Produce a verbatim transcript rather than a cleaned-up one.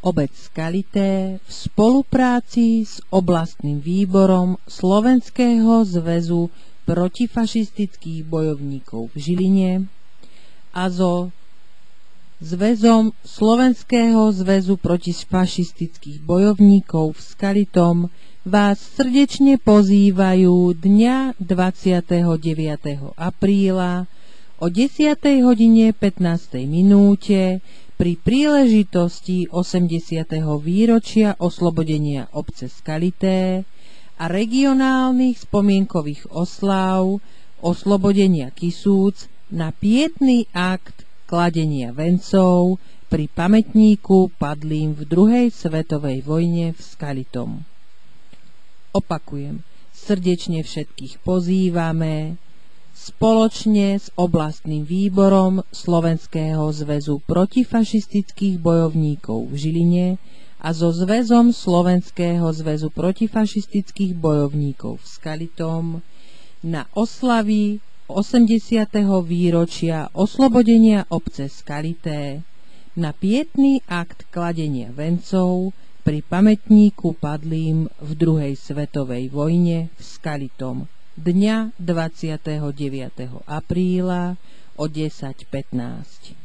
Obec Skalité v spolupráci s oblastným výborom Slovenského zväzu protifašistických bojovníkov v Žiline a so Zväzom Slovenského zväzu protifašistických bojovníkov v Skalitom vás srdečne pozývajú dňa dvadsiateho deviateho apríla o desiatej hodine pätnástej minúte pri príležitosti osemdesiateho výročia oslobodenia obce Skalité a regionálnych spomienkových osláv oslobodenia Kisúc na pietný akt kladenia vencov pri pamätníku padlým v druhej svetovej vojne v Skalitom. Opakujem, srdečne všetkých pozývame spoločne s oblastným výborom Slovenského zväzu protifašistických bojovníkov v Žiline a so Zväzom Slovenského zväzu protifašistických bojovníkov v Skalitom na oslavy osemdesiateho výročia oslobodenia obce Skalité na pietný akt kladenia vencov pri pamätníku padlým v druhej svetovej vojne v Skalitom dňa dvadsiateho deviateho apríla o desať pätnásť.